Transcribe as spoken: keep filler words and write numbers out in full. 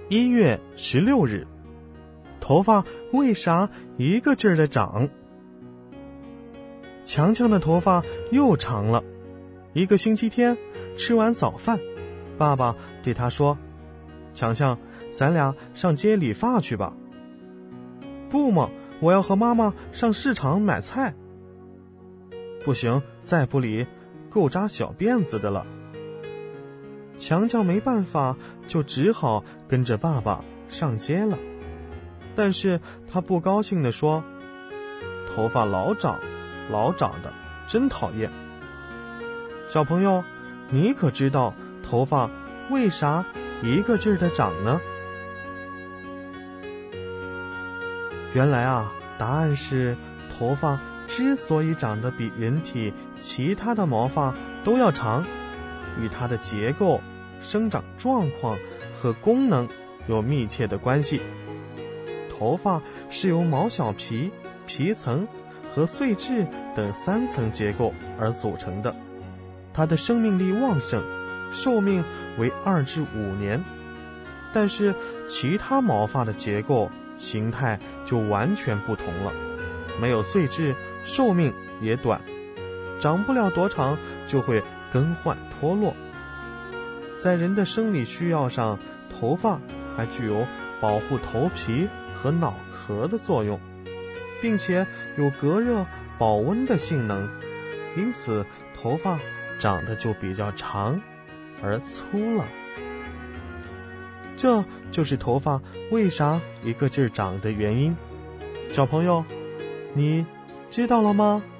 一月十六日，头发为啥一个劲儿的长？强强的头发又长了。一个星期天，吃完早饭，爸爸对他说：“强强，咱俩上街理发去吧。”“不嘛，我要和妈妈上市场买菜。”“不行，再不理，够扎小辫子的了。”强强没办法，就只好跟着爸爸上街了。但是他不高兴地说：“头发老长，老长的，真讨厌。”小朋友，你可知道头发为啥一个劲儿的长呢？原来啊，答案是头发之所以长得比人体其他的毛发都要长，与它的结构、生长状况和功能有密切的关系。头发是由毛小皮、皮层和碎质等三层结构而组成的，它的生命力旺盛，寿命为二至五年。但是其他毛发的结构、形态就完全不同了，没有碎质，寿命也短，长不了多长就会更换脱落。在人的生理需要上，头发还具有保护头皮和脑壳的作用，并且有隔热保温的性能，因此头发长得就比较长而粗了。这就是头发为啥一个劲儿长的原因。小朋友，你知道了吗？